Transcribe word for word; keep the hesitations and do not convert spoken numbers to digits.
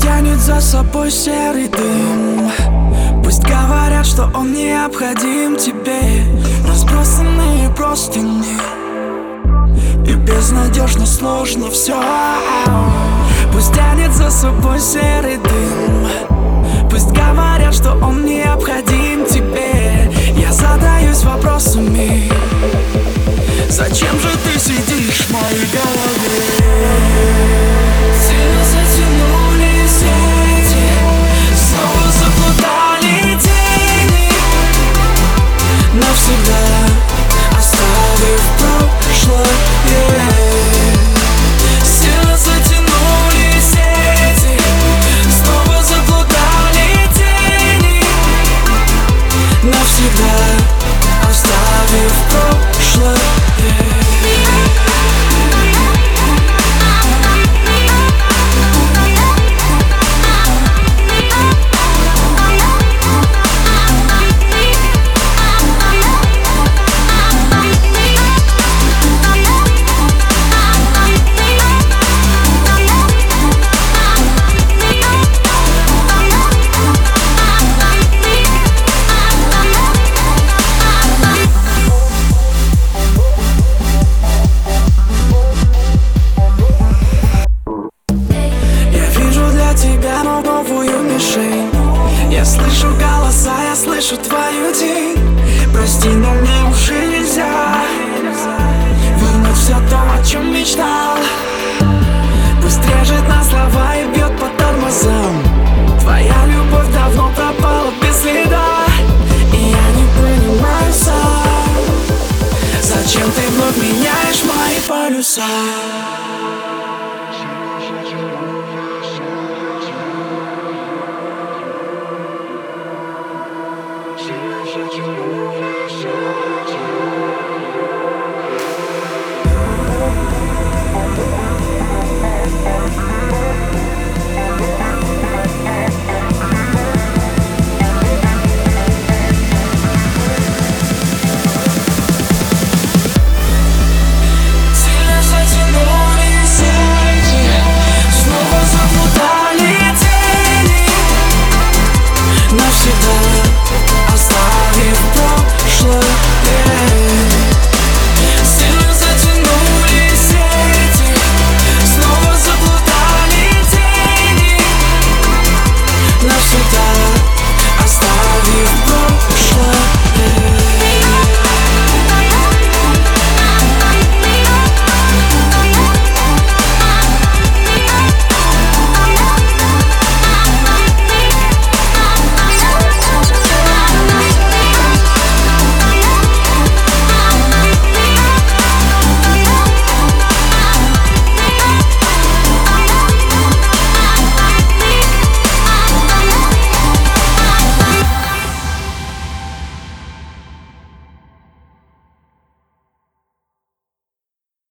тянет за собой серый дым. Пусть говорят, что он необходим тебе. Разбросанные простыни, и безнадежно сложно все. Пусть тянет за собой серый дым. Пусть говорят, что он необходим тебе. Я задаюсь вопросами: зачем же ты сидишь в моей голове? Сильно затянули сети, снова заплутали тени, навсегда оставив прошлое. Сильно затянули сети, снова заплутали тени, навсегда оставив прошлое. Я слышу голоса, я слышу твою тень. Прости, но мне уже нельзя вернуть все то, о чем мечтал. Пусть режет на слова и